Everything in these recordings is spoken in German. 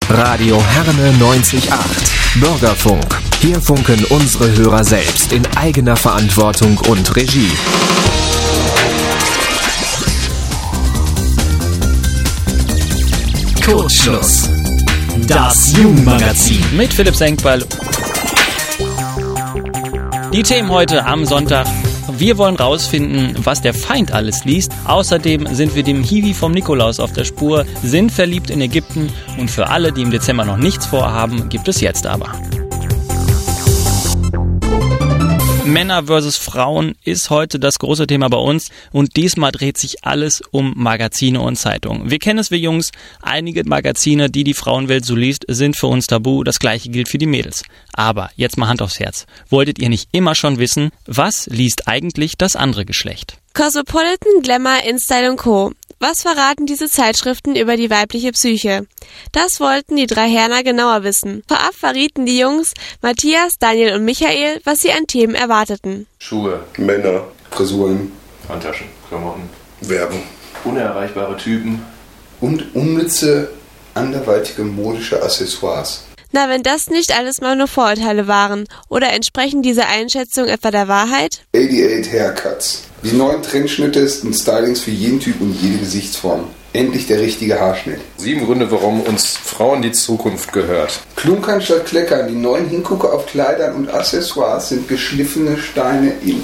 Radio Herne 90.8. Bürgerfunk. Hier funken unsere Hörer selbst in eigener Verantwortung und Regie. Kurzschluss. Das Jugendmagazin mit Philipp Senkbeil. Die Themen heute am Sonntag. Wir wollen rausfinden, was der Feind alles liest. Außerdem sind wir dem Hiwi vom Nikolaus auf der Spur, sind verliebt in Ägypten und für alle, die im Dezember noch nichts vorhaben, gibt es jetzt aber. Männer versus Frauen ist heute das große Thema bei uns und diesmal dreht sich alles um Magazine und Zeitungen. Wir kennen es, wir Jungs, einige Magazine, die Frauenwelt so liest, sind für uns tabu, das gleiche gilt für die Mädels. Aber jetzt mal Hand aufs Herz, wolltet ihr nicht immer schon wissen, was liest eigentlich das andere Geschlecht? Cosmopolitan, Glamour, InStyle und Co. Was verraten diese Zeitschriften über die weibliche Psyche? Das wollten die drei Herner genauer wissen. Vorab verrieten die Jungs Matthias, Daniel und Michael, was sie an Themen erwarteten. Schuhe, Männer, Frisuren, Handtaschen, Klamotten, Werbung, unerreichbare Typen und unnütze, anderweitige modische Accessoires. Na, wenn das nicht alles mal nur Vorurteile waren. Oder entsprechen diese Einschätzungen etwa der Wahrheit? 88 Haircuts. Die neuen Trendschnitte und Stylings für jeden Typ und jede Gesichtsform. Endlich der richtige Haarschnitt. 7 Gründe, warum uns Frauen die Zukunft gehört. Klunkern statt Kleckern. Die neuen Hingucker auf Kleidern und Accessoires sind geschliffene Steine in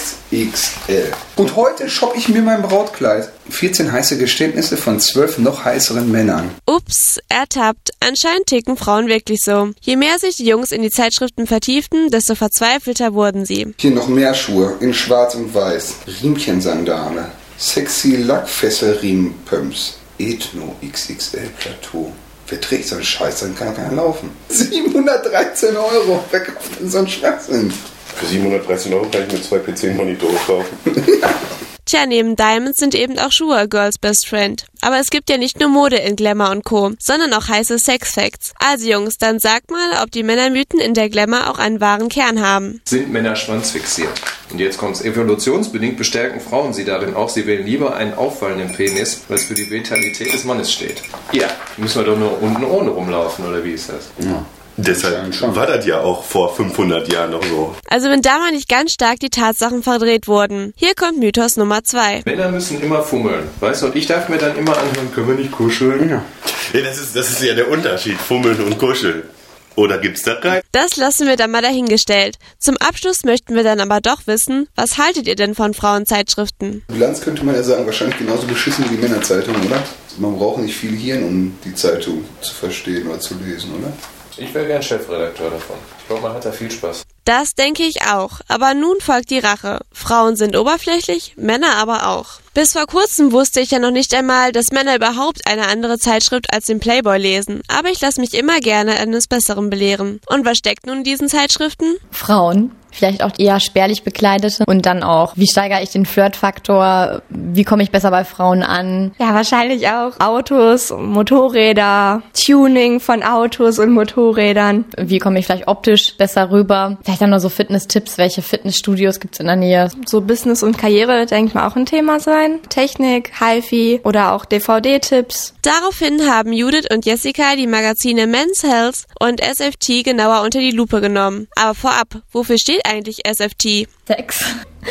XXL. Und heute shoppe ich mir mein Brautkleid. 14 heiße Geständnisse von 12 noch heißeren Männern. Ups, ertappt. Anscheinend ticken Frauen wirklich so. Je mehr sich die Jungs in die Zeitschriften vertieften, desto verzweifelter wurden sie. Hier noch mehr Schuhe in schwarz und weiß. Riemchensandale. Sexy Lackfesselriemenpumps. Ethno XXL Plateau. Wer trägt so einen Scheiß, dann kann keiner laufen. 713 €. Wer kauft denn so einen Schwachsinn? Für 713 € kann ich mir 2 PC-Monitore kaufen. Tja, neben Diamonds sind eben auch Schuhe a Girls Best Friend. Aber es gibt ja nicht nur Mode in Glamour und Co., sondern auch heiße Sex-Facts. Also Jungs, dann sagt mal, ob die Männermythen in der Glamour auch einen wahren Kern haben. Sind Männer schwanzfixiert? Und jetzt kommt's. Evolutionsbedingt bestärken Frauen sie darin auch. Sie wählen lieber einen auffallenden Penis, weil es für die Vitalität des Mannes steht. Ja, müssen wir doch nur unten ohne rumlaufen, oder wie ist das? Ja. Deshalb war das ja auch vor 500 Jahren noch so. Also wenn da mal nicht ganz stark die Tatsachen verdreht wurden. Hier kommt Mythos Nummer 2. Männer müssen immer fummeln, weißt du? Und ich darf mir dann immer anhören, können wir nicht kuscheln? Ja, das ist ja der Unterschied, Fummeln und Kuscheln. Oder gibt's da keinen? Das lassen wir dann mal dahingestellt. Zum Abschluss möchten wir dann aber doch wissen, was haltet ihr denn von Frauenzeitschriften? Bilanz könnte man ja sagen, wahrscheinlich genauso beschissen wie die Männerzeitung, oder? Man braucht nicht viel Hirn, um die Zeitung zu verstehen oder zu lesen, oder? Ich wäre gern Chefredakteur davon. Ich glaube, man hat da viel Spaß. Das denke ich auch. Aber nun folgt die Rache. Frauen sind oberflächlich, Männer aber auch. Bis vor kurzem wusste ich ja noch nicht einmal, dass Männer überhaupt eine andere Zeitschrift als den Playboy lesen. Aber ich lasse mich immer gerne eines Besseren belehren. Und was steckt nun in diesen Zeitschriften? Frauen. Vielleicht auch eher spärlich bekleidete und dann auch, wie steigere ich den Flirtfaktor, wie komme ich besser bei Frauen an? Ja, wahrscheinlich auch Autos, Motorräder, Tuning von Autos und Motorrädern. Wie komme ich vielleicht optisch besser rüber? Vielleicht dann noch so Fitness-Tipps, welche Fitnessstudios gibt's in der Nähe? So Business und Karriere, denke ich mal, auch ein Thema sein. Technik, HiFi oder auch DVD-Tipps. Daraufhin haben Judith und Jessica die Magazine Men's Health und SFT genauer unter die Lupe genommen. Aber vorab, wofür steht eigentlich SFT? Sex,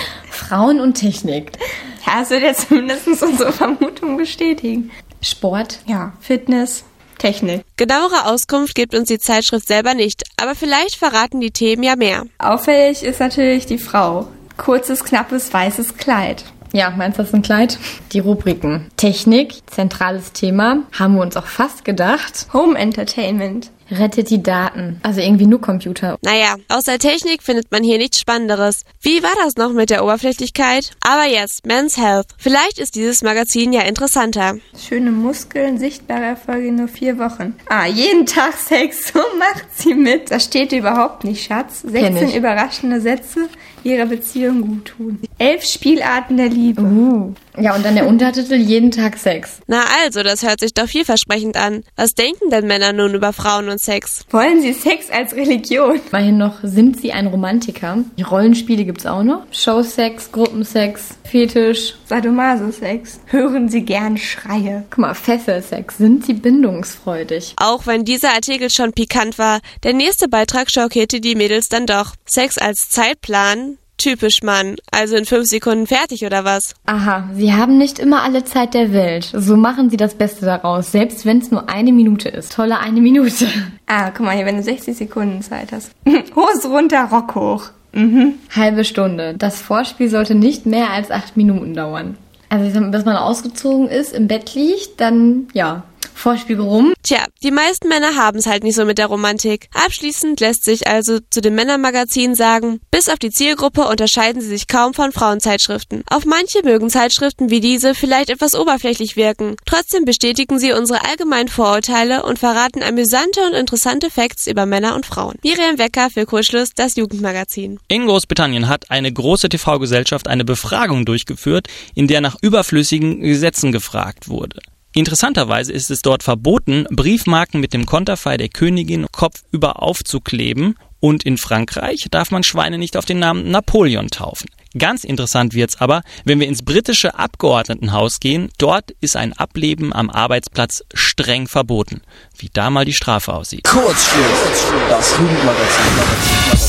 Frauen und Technik. Ja, das wird jetzt zumindest unsere Vermutung bestätigen. Sport. Ja, Fitness, Technik. Genauere Auskunft gibt uns die Zeitschrift selber nicht, aber vielleicht verraten die Themen ja mehr. Auffällig ist natürlich die Frau. Kurzes, knappes, weißes Kleid. Ja, meinst du das ein Kleid? Die Rubriken. Technik, zentrales Thema, haben wir uns auch fast gedacht. Home Entertainment. Rettet die Daten. Also irgendwie nur Computer. Naja, außer Technik findet man hier nichts Spannenderes. Wie war das noch mit der Oberflächlichkeit? Aber jetzt, Men's Health. Vielleicht ist dieses Magazin ja interessanter. Schöne Muskeln, sichtbare Erfolge in nur 4 Wochen. Jeden Tag Sex, so macht sie mit. Das steht überhaupt nicht, Schatz. 16 überraschende Sätze, ihrer Beziehung gut tun. 11 Spielarten der Liebe. Ja, und dann der Untertitel, jeden Tag Sex. Na also, das hört sich doch vielversprechend an. Was denken denn Männer nun über Frauen und Sex? Wollen Sie Sex als Religion? Immerhin noch, sind sie ein Romantiker? Die Rollenspiele gibt's auch noch. Showsex, Gruppensex, Fetisch. Sadomaso-Sex. Hören Sie gern Schreie. Guck mal, Fesselsex. Sind sie bindungsfreudig? Auch wenn dieser Artikel schon pikant war, der nächste Beitrag schockierte die Mädels dann doch. Sex als Zeitplan? Typisch Mann. Also in 5 Sekunden fertig oder was? Aha, sie haben nicht immer alle Zeit der Welt. So machen sie das Beste daraus, selbst wenn es nur 1 Minute ist. Tolle 1 Minute. Guck mal hier, wenn du 60 Sekunden Zeit hast. Hose runter, Rock hoch. Halbe Stunde. Das Vorspiel sollte nicht mehr als 8 Minuten dauern. Also, bis man ausgezogen ist, im Bett liegt, dann, ja, Vorspiel rum. Tja, die meisten Männer haben es halt nicht so mit der Romantik. Abschließend lässt sich also zu dem Männermagazin sagen, bis auf die Zielgruppe unterscheiden sie sich kaum von Frauenzeitschriften. Auf manche mögen Zeitschriften wie diese vielleicht etwas oberflächlich wirken. Trotzdem bestätigen sie unsere allgemeinen Vorurteile und verraten amüsante und interessante Facts über Männer und Frauen. Miriam Wecker für Kurzschluss, das Jugendmagazin. In Großbritannien hat eine große TV-Gesellschaft eine Befragung durchgeführt, in der nach überflüssigen Gesetzen gefragt wurde. Interessanterweise ist es dort verboten, Briefmarken mit dem Konterfei der Königin kopfüber aufzukleben, und in Frankreich darf man Schweine nicht auf den Namen Napoleon taufen. Ganz interessant wird's aber, wenn wir ins britische Abgeordnetenhaus gehen. Dort ist ein Ableben am Arbeitsplatz streng verboten. Wie da mal die Strafe aussieht. Kurzschluss, das Jugendmagazin.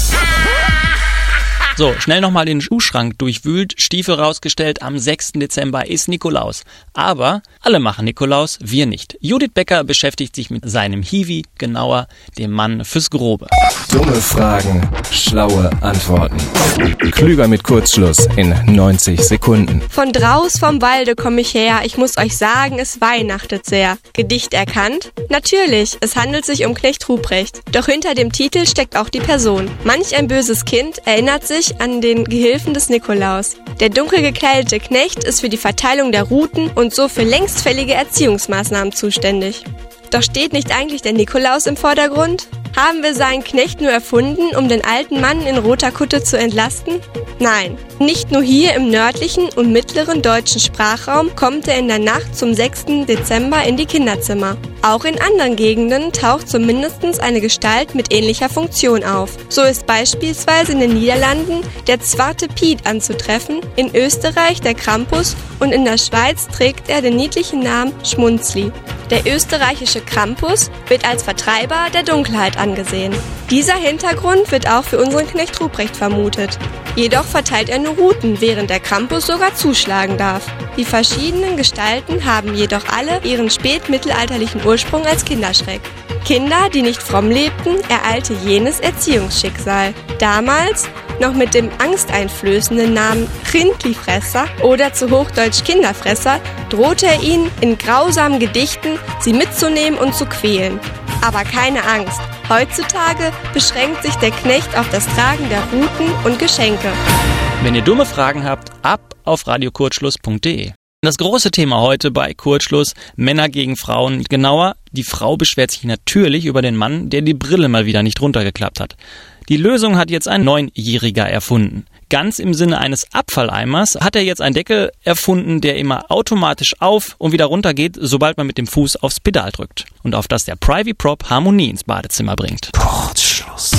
So, schnell nochmal den Schuhschrank durchwühlt, Stiefel rausgestellt, am 6. Dezember ist Nikolaus. Aber alle machen Nikolaus, wir nicht. Judith Becker beschäftigt sich mit seinem Hiwi, genauer dem Mann fürs Grobe. Dumme Fragen, schlaue Antworten. Klüger mit Kurzschluss in 90 Sekunden. Von draus vom Walde komme ich her, ich muss euch sagen, es weihnachtet sehr. Gedicht erkannt? Natürlich, es handelt sich um Knecht Ruprecht. Doch hinter dem Titel steckt auch die Person. Manch ein böses Kind erinnert sich an den Gehilfen des Nikolaus. Der dunkel gekleidete Knecht ist für die Verteilung der Routen und so für längstfällige Erziehungsmaßnahmen zuständig. Doch steht nicht eigentlich der Nikolaus im Vordergrund? Haben wir seinen Knecht nur erfunden, um den alten Mann in roter Kutte zu entlasten? Nein, nicht nur hier im nördlichen und mittleren deutschen Sprachraum kommt er in der Nacht zum 6. Dezember in die Kinderzimmer. Auch in anderen Gegenden taucht zumindest eine Gestalt mit ähnlicher Funktion auf. So ist beispielsweise in den Niederlanden der Zwarte Piet anzutreffen, in Österreich der Krampus und in der Schweiz trägt er den niedlichen Namen Schmunzli. Der österreichische Krampus wird als Vertreiber der Dunkelheit angesehen. Dieser Hintergrund wird auch für unseren Knecht Ruprecht vermutet. Jedoch verteilt er nur Routen, während der Krampus sogar zuschlagen darf. Die verschiedenen Gestalten haben jedoch alle ihren spätmittelalterlichen Ursprung als Kinderschreck. Kinder, die nicht fromm lebten, ereilte jenes Erziehungsschicksal. Damals noch mit dem angsteinflößenden Namen Rindlifresser oder zu Hochdeutsch Kinderfresser, drohte er ihnen in grausamen Gedichten, sie mitzunehmen und zu quälen. Aber keine Angst, heutzutage beschränkt sich der Knecht auf das Tragen der Ruten und Geschenke. Wenn ihr dumme Fragen habt, ab auf radiokurzschluss.de. Das große Thema heute bei Kurzschluss, Männer gegen Frauen. Genauer, die Frau beschwert sich natürlich über den Mann, der die Brille mal wieder nicht runtergeklappt hat. Die Lösung hat jetzt ein 9-Jähriger erfunden. Ganz im Sinne eines Abfalleimers hat er jetzt einen Deckel erfunden, der immer automatisch auf und wieder runter geht, sobald man mit dem Fuß aufs Pedal drückt. Und auf das der Privy Prop Harmonie ins Badezimmer bringt. Kurzschluss.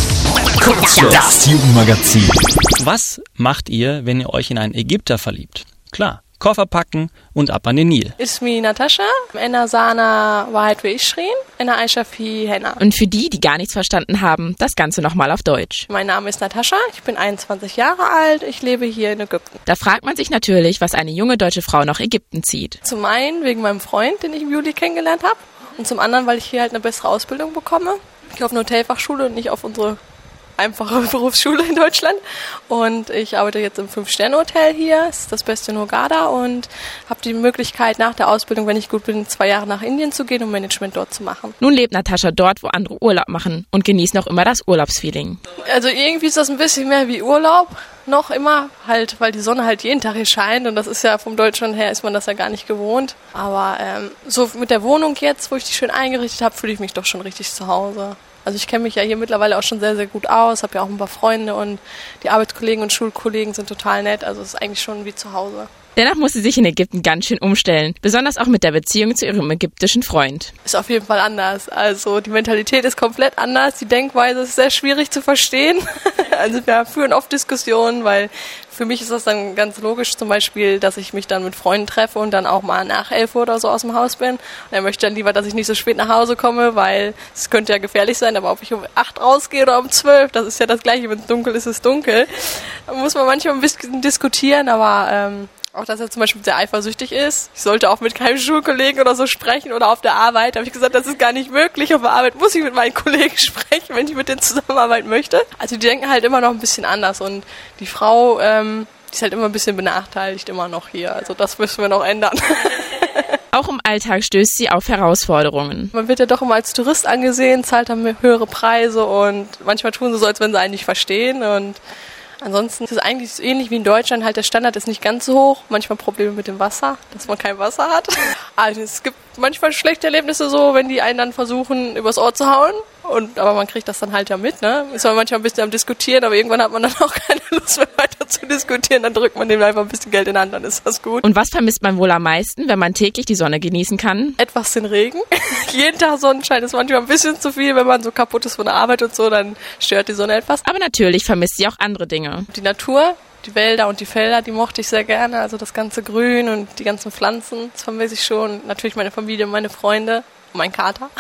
Das Jugendmagazin. Was macht ihr, wenn ihr euch in einen Ägypter verliebt? Klar. Koffer packen und ab an den Nil. Ismi Natascha, Enna Sana Wahrheit will ich schrien, Enna Aisha Fi Henna. Und für die, die gar nichts verstanden haben, das Ganze nochmal auf Deutsch. Mein Name ist Natascha, ich bin 21 Jahre alt, ich lebe hier in Ägypten. Da fragt man sich natürlich, was eine junge deutsche Frau nach Ägypten zieht. Zum einen wegen meinem Freund, den ich im Juli kennengelernt habe. Und zum anderen, weil ich hier halt eine bessere Ausbildung bekomme. Ich gehe auf eine Hotelfachschule und nicht auf unsere einfache Berufsschule in Deutschland, und ich arbeite jetzt im 5-Sterne-Hotel hier, das ist das Beste in Hurghada, und habe die Möglichkeit nach der Ausbildung, wenn ich gut bin, 2 Jahre nach Indien zu gehen und Management dort zu machen. Nun lebt Natascha dort, wo andere Urlaub machen, und genießt noch immer das Urlaubsfeeling. Also irgendwie ist das ein bisschen mehr wie Urlaub, noch immer, halt, weil die Sonne halt jeden Tag hier scheint, und das ist ja vom Deutschland her, ist man das ja gar nicht gewohnt. Aber so mit der Wohnung jetzt, wo ich die schön eingerichtet habe, fühle ich mich doch schon richtig zu Hause. Also ich kenne mich ja hier mittlerweile auch schon sehr, sehr gut aus, habe ja auch ein paar Freunde, und die Arbeitskollegen und Schulkollegen sind total nett, also es ist eigentlich schon wie zu Hause. Dennoch muss sie sich in Ägypten ganz schön umstellen, besonders auch mit der Beziehung zu ihrem ägyptischen Freund. Ist auf jeden Fall anders. Also die Mentalität ist komplett anders, die Denkweise ist sehr schwierig zu verstehen. Also wir führen oft Diskussionen, weil für mich ist das dann ganz logisch, zum Beispiel, dass ich mich dann mit Freunden treffe und dann auch mal nach 11 Uhr oder so aus dem Haus bin. Und er möchte dann lieber, dass ich nicht so spät nach Hause komme, weil es könnte ja gefährlich sein, aber ob ich um 8 rausgehe oder um 12, das ist ja das Gleiche, wenn es dunkel ist, ist es dunkel. Da muss man manchmal ein bisschen diskutieren, aber auch, dass er zum Beispiel sehr eifersüchtig ist. Ich sollte auch mit keinem Schulkollegen oder so sprechen oder auf der Arbeit. Da habe ich gesagt, das ist gar nicht möglich. Auf der Arbeit muss ich mit meinen Kollegen sprechen, wenn ich mit denen zusammenarbeiten möchte. Also die denken halt immer noch ein bisschen anders. Und die Frau, die ist halt immer ein bisschen benachteiligt, immer noch hier. Also das müssen wir noch ändern. Auch im Alltag stößt sie auf Herausforderungen. Man wird ja doch immer als Tourist angesehen, zahlt dann höhere Preise und manchmal tun sie so, als wenn sie einen nicht verstehen. Und ansonsten ist es eigentlich so ähnlich wie in Deutschland, halt der Standard ist nicht ganz so hoch. Manchmal Probleme mit dem Wasser, dass man kein Wasser hat. Also es gibt manchmal schlechte Erlebnisse so, wenn die einen dann versuchen, übers Ohr zu hauen. Aber man kriegt das dann halt ja mit, ne? Ist man manchmal ein bisschen am Diskutieren, aber irgendwann hat man dann auch keine Lust mehr weiter zu diskutieren. Dann drückt man dem einfach ein bisschen Geld in die Hand, dann ist das gut. Und was vermisst man wohl am meisten, wenn man täglich die Sonne genießen kann? Etwas den Regen. Jeden Tag Sonnenschein ist manchmal ein bisschen zu viel. Wenn man so kaputt ist von der Arbeit und so, dann stört die Sonne etwas. Aber natürlich vermisst sie auch andere Dinge. Die Natur, die Wälder und die Felder, die mochte ich sehr gerne. Also das ganze Grün und die ganzen Pflanzen, das vermisse ich schon. Natürlich meine Familie, meine Freunde und mein Kater.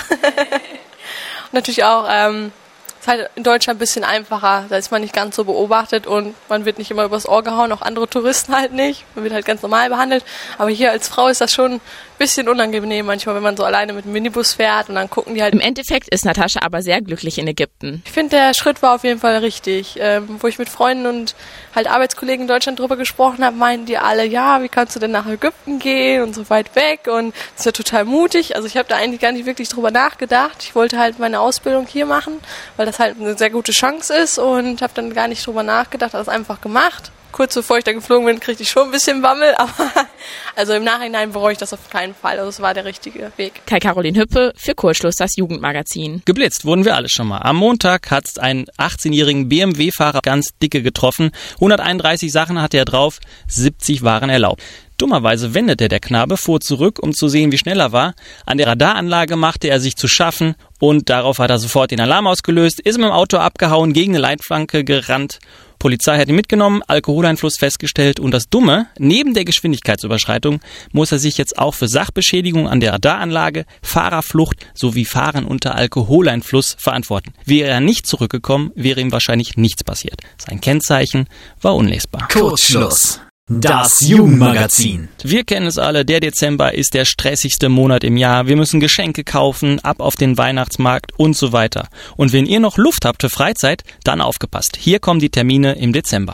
Und natürlich auch, ist halt in Deutschland ein bisschen einfacher, da ist man nicht ganz so beobachtet und man wird nicht immer übers Ohr gehauen, auch andere Touristen halt nicht. Man wird halt ganz normal behandelt. Aber hier als Frau ist das schon ein bisschen unangenehm manchmal, wenn man so alleine mit dem Minibus fährt und dann gucken die halt. Im Endeffekt ist Natascha aber sehr glücklich in Ägypten. Ich finde, der Schritt war auf jeden Fall richtig. Wo ich mit Freunden und halt Arbeitskollegen in Deutschland drüber gesprochen habe, meinten die alle, ja, wie kannst du denn nach Ägypten gehen und so weit weg und das ist ja total mutig. Also ich habe da eigentlich gar nicht wirklich drüber nachgedacht. Ich wollte halt meine Ausbildung hier machen, weil das halt eine sehr gute Chance ist und habe dann gar nicht drüber nachgedacht, habe das einfach gemacht. Kurz bevor ich da geflogen bin, kriegte ich schon ein bisschen Bammel, aber also im Nachhinein bereue ich das auf keinen Fall. Also es war der richtige Weg. Kai-Caroline Hüppe für Kurzschluss, das Jugendmagazin. Geblitzt wurden wir alle schon mal. Am Montag hat es einen 18-jährigen BMW-Fahrer ganz dicke getroffen. 131 Sachen hatte er drauf, 70 waren erlaubt. Dummerweise wendete der Knabe, fuhr zurück, um zu sehen, wie schnell er war. An der Radaranlage machte er sich zu schaffen und darauf hat er sofort den Alarm ausgelöst, ist mit dem Auto abgehauen, gegen eine Leitplanke gerannt. Polizei hat ihn mitgenommen, Alkoholeinfluss festgestellt und das Dumme, neben der Geschwindigkeitsüberschreitung muss er sich jetzt auch für Sachbeschädigung an der Radaranlage, Fahrerflucht sowie Fahren unter Alkoholeinfluss verantworten. Wäre er nicht zurückgekommen, wäre ihm wahrscheinlich nichts passiert. Sein Kennzeichen war unlesbar. Kurzschluss. Das Jugendmagazin. Wir kennen es alle, der Dezember ist der stressigste Monat im Jahr. Wir müssen Geschenke kaufen, ab auf den Weihnachtsmarkt und so weiter. Und wenn ihr noch Luft habt für Freizeit, dann aufgepasst. Hier kommen die Termine im Dezember.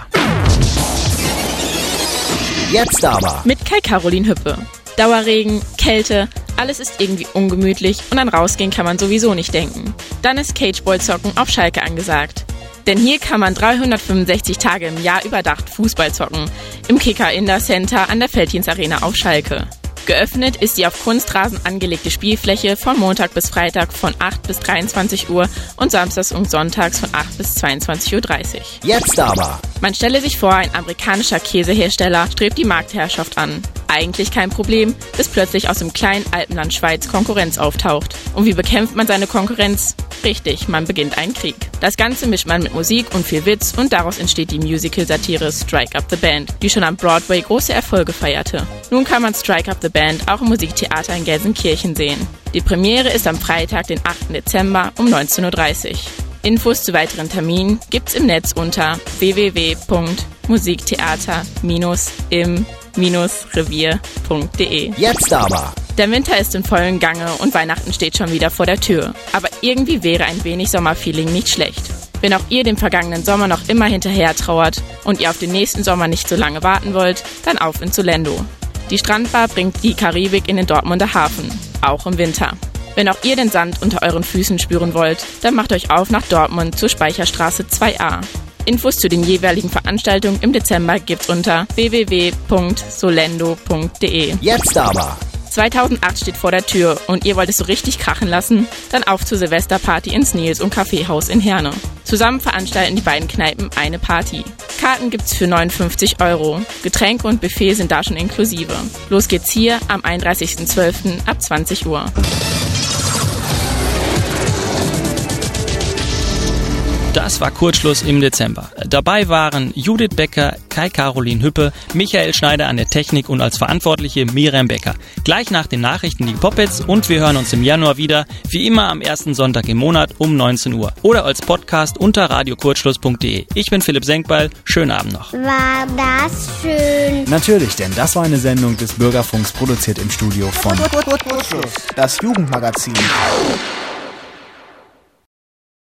Jetzt aber. Mit Kai-Caroline Hüppe. Dauerregen, Kälte, alles ist irgendwie ungemütlich und an rausgehen kann man sowieso nicht denken. Dann ist Cageball-Zocken auf Schalke angesagt. Denn hier kann man 365 Tage im Jahr überdacht Fußball zocken. Im Kicker Indoor Center an der Veltins Arena auf Schalke. Geöffnet ist die auf Kunstrasen angelegte Spielfläche von Montag bis Freitag von 8 bis 23 Uhr und samstags und sonntags von 8 bis 22.30 Uhr. Jetzt aber. Man stelle sich vor, ein amerikanischer Käsehersteller strebt die Marktherrschaft an. Eigentlich kein Problem, bis plötzlich aus dem kleinen Alpenland Schweiz Konkurrenz auftaucht. Und wie bekämpft man seine Konkurrenz? Richtig, man beginnt einen Krieg. Das Ganze mischt man mit Musik und viel Witz und daraus entsteht die Musical-Satire Strike Up the Band, die schon am Broadway große Erfolge feierte. Nun kann man Strike Up the Band auch im Musiktheater in Gelsenkirchen sehen. Die Premiere ist am Freitag, den 8. Dezember um 19.30 Uhr. Infos zu weiteren Terminen gibt's im Netz unter www.musiktheater-im-revier.de. Jetzt aber. Der Winter ist in vollem Gange und Weihnachten steht schon wieder vor der Tür. Aber irgendwie wäre ein wenig Sommerfeeling nicht schlecht. Wenn auch ihr dem vergangenen Sommer noch immer hinterher trauert und ihr auf den nächsten Sommer nicht so lange warten wollt, dann auf in Solendo. Die Strandbar bringt die Karibik in den Dortmunder Hafen, auch im Winter. Wenn auch ihr den Sand unter euren Füßen spüren wollt, dann macht euch auf nach Dortmund zur Speicherstraße 2a. Infos zu den jeweiligen Veranstaltungen im Dezember gibt's unter www.solendo.de. Jetzt aber. 2008 steht vor der Tür und ihr wollt es so richtig krachen lassen? Dann auf zur Silvesterparty ins Nils und Kaffeehaus in Herne. Zusammen veranstalten die beiden Kneipen eine Party. Karten gibt's für 59 €. Getränke und Buffet sind da schon inklusive. Los geht's hier am 31.12. ab 20 Uhr. Das war Kurzschluss im Dezember. Dabei waren Judith Becker, Kai-Caroline Hüppe, Michael Schneider an der Technik und als Verantwortliche Miriam Becker. Gleich nach den Nachrichten die Pop-Hits und wir hören uns im Januar wieder, wie immer am ersten Sonntag im Monat um 19 Uhr. Oder als Podcast unter radiokurzschluss.de. Ich bin Philipp Senkbeil, schönen Abend noch. War das schön? Natürlich, denn das war eine Sendung des Bürgerfunks, produziert im Studio von Das Jugendmagazin.